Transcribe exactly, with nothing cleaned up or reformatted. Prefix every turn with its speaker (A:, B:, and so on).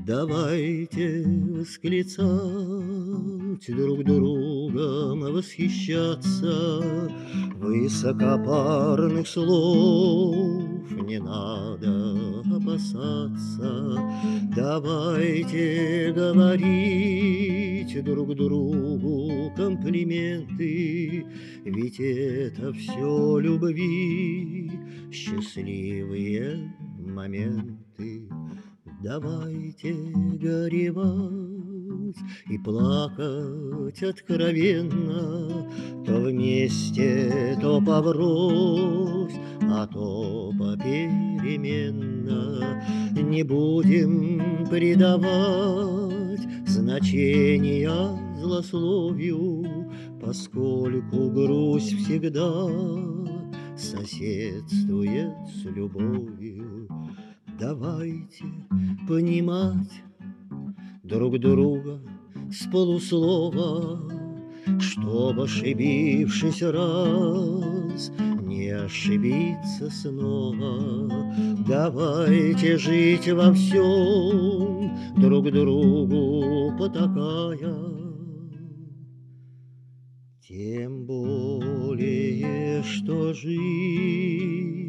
A: Давайте восклицать, друг другом восхищаться. Высокопарных слов не надо опасаться. Давайте говорить друг другу комплименты, ведь это все любви счастливые моменты. Давайте горевать и плакать откровенно, то вместе, то поврось, а то попеременно. Не будем придавать значения злословию, поскольку грусть всегда соседствует с любовью. Давайте понимать друг друга с полуслова, чтоб, ошибившись раз, не ошибиться снова. Давайте жить во всем, друг другу потакая, тем более, что жизнь